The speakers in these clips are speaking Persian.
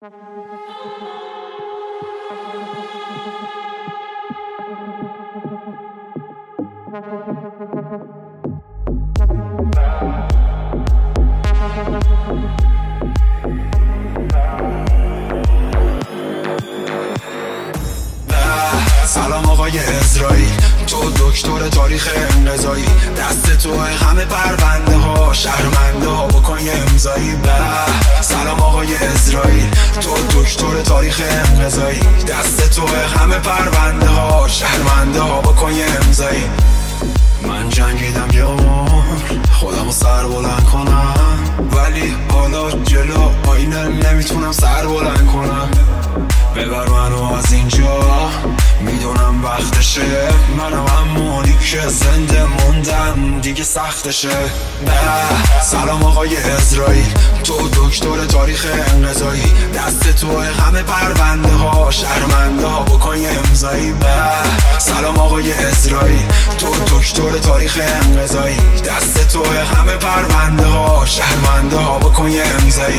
سلام آقای اسرائیل، تو دکتر تاریخ انقضایی، دست تو همه پرونده ها شهرمنده ها بکن یه امضایی. سلام آقای اسرائیل، تو دکتر تاریخ انقضایی، دست تو همه پرونده ها شهرمنده ها بکن یه امضایی. من جنگیدم یه عمر خودمو سر بلند کنم، ولی حالا جلو آینه نمیتونم سر بلند کنم. ببر منو از اینجا، میدونم وقتشه، منم همونی که زنده موندم دیگه سختشه. سلام آقای اسرائیل، تو دکتر تاریخ انقضایی، دست تو همه پرونده ها شهرمنده ها بکن یه امضایی. سلام آقای اسرائیل، تو دکتر تاریخ انقضایی، دست تو همه پرونده ها شهرمنده ها بکن یه امضایی.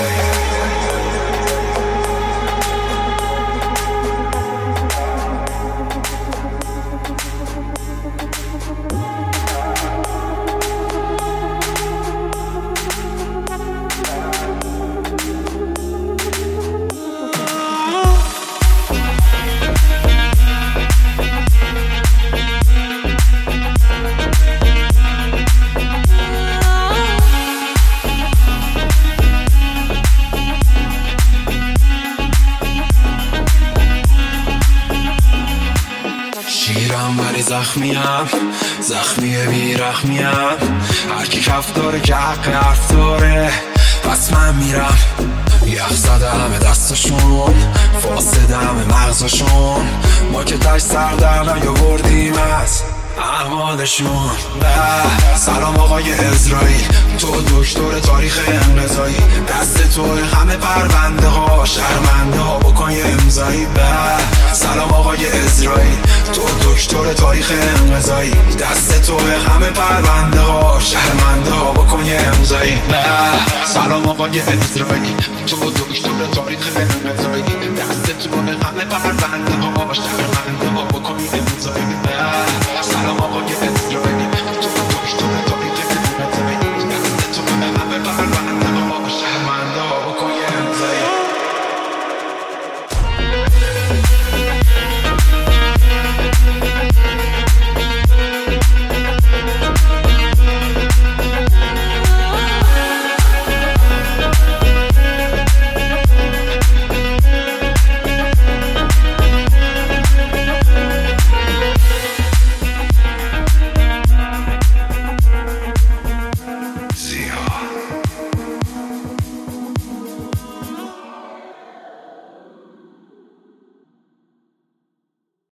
شیرم ولی زخمیم، زخمی بیرحمیم، هرکی کف داره که حق حرف داره، پس من میرم. یخ زده همه دستشون، فاسده همه مغزشون، ما که تش سر در نیاوردیم از اعمالشون. سلام آقای اسرائیل، تو دکتر تاریخ انقضایی، دست تو همه پرونده ها شهرمنده ها بکن یه امضایی. سلام آقای اسرائیل، تو دکتر تاریخ انقضایی، دست تو همه پرونده ها شهرمنده ها بکن یه امضایی. سلام آقای اسرائیل، تو دکتر تاریخ